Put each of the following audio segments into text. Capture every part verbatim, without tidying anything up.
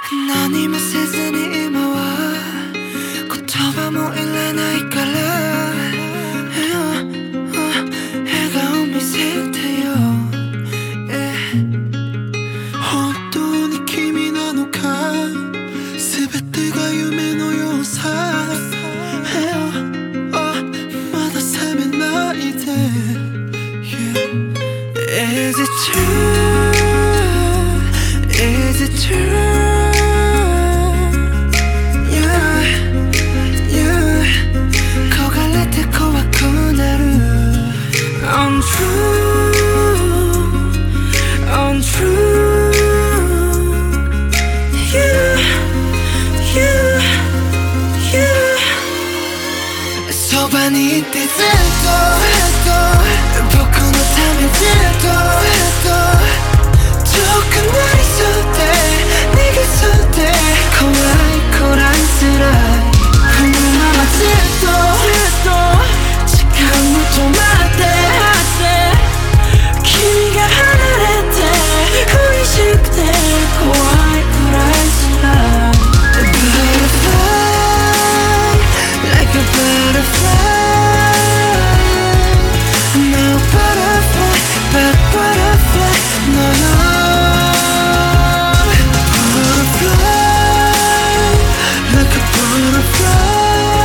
何もせずに今は言葉もいらないから笑顔見せてよ、本当に君なのか、全てが夢のようさ、まだ覚めないで、Is it true? Is it true? Untrue, you, you, you そばにいてずっと、僕のためずっと、遠くなりそうで、逃げそうで、怖いこら辛い、このままずっと、時間も止まって君が離れて恋しくて怖いくらい辛い Butterfly like a butterfly No butterfly but butterfly No no Butterfly like a butterfly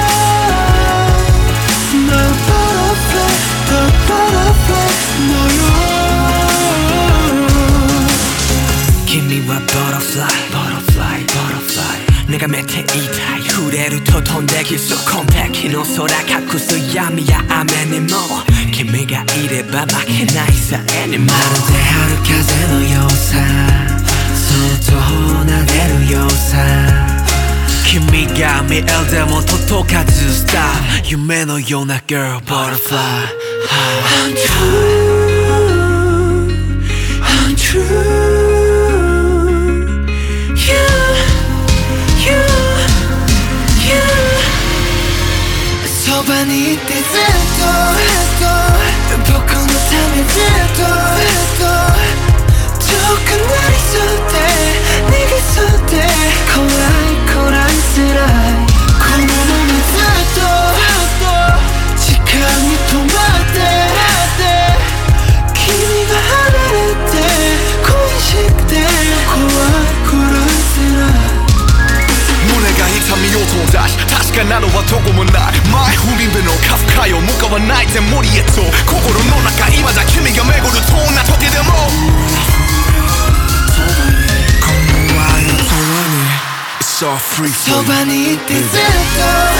No butterfly but butterfly No no君はbutterfly, butterfly, butterfly 眺めていたい触れると飛んできそう完璧の空隠す闇や雨にも君がいれば負けないさ Anymore まるで春風のようさそっと撫でるようさ君が見えるでも届かずスター夢のような Girl Butterfly Untrue, untrueそばにいてずっと僕のためずっと遠くなりそうで逃げそうで怖いこらい辛いこのままずっと時間に止まって君が離れて恋しくて怖いこらい辛い胸が痛みを飛んだし確かなのはどこもない前不憫のカフカよ向かわないで森へと心の中今じゃ君が巡るどんな時でもこの愛の永遠に It's all free そばにいてずっと